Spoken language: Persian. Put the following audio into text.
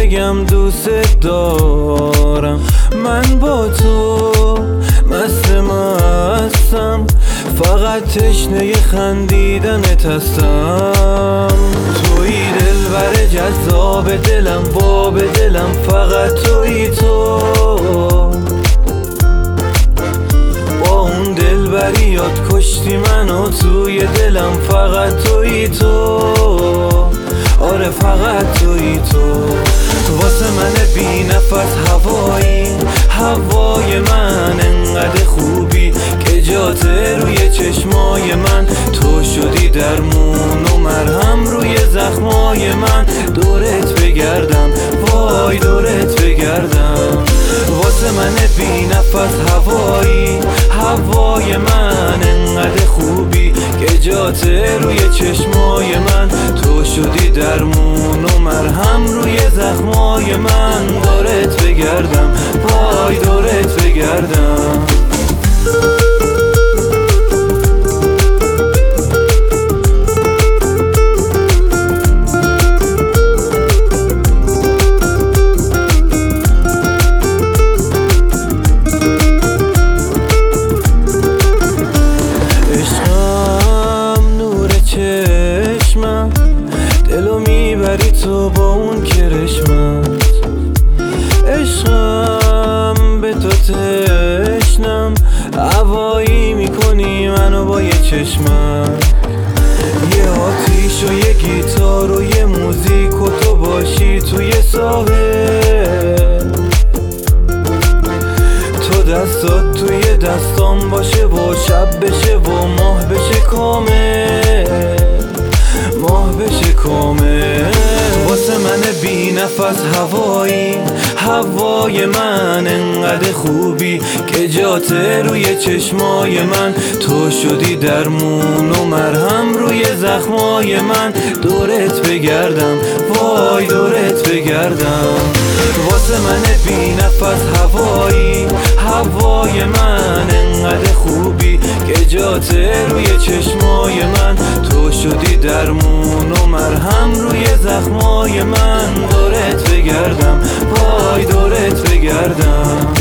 بگم دوست دارم. من با تو مستم، فقط تشنه خندیدنت هستم. توی دلبر جذاب دلم، باب دلم، فقط توی تو. با اون دلبریات کشتی منو توی دلم، فقط توی تو. آره فقط توی تو. واسه من بی نفس هوای من انقدر خوبی که جات روی چشمای من. تو شدی درمون و مرهم روی زخمای من. دورت بگردم، وای دورت بگردم. واسه من بی نفس هوای من انقدر خوبی که جات روی چشمای من. تو شدی درمون و مرهم روی زخمای من. دورت بگردم، وای دورت بگردم. دلو میبری تو با اون کرشمت. عشقم به تو تشنم، هوایی میکنی منو با یه چشمت. یه آتیش و یه گیتار و یه موزیک و تو باشی توی ساحل. تو دستات توی دستام باشه و شب بشه و ماه بشه کامل، ماه بشه کامل. واسه من بی نفس هوای من انقدر خوبی که جات روی چشمای من. تو شدی درمون و مرهم روی زخمای من. دورت بگردم، وای دورت بگردم. واسه من بی نفس هوای من انقدر خوبی که جات روی چشمای من. تو شدی درمون و مرهم روی زخمای من. دورت بگردم، وای دورت بگردم.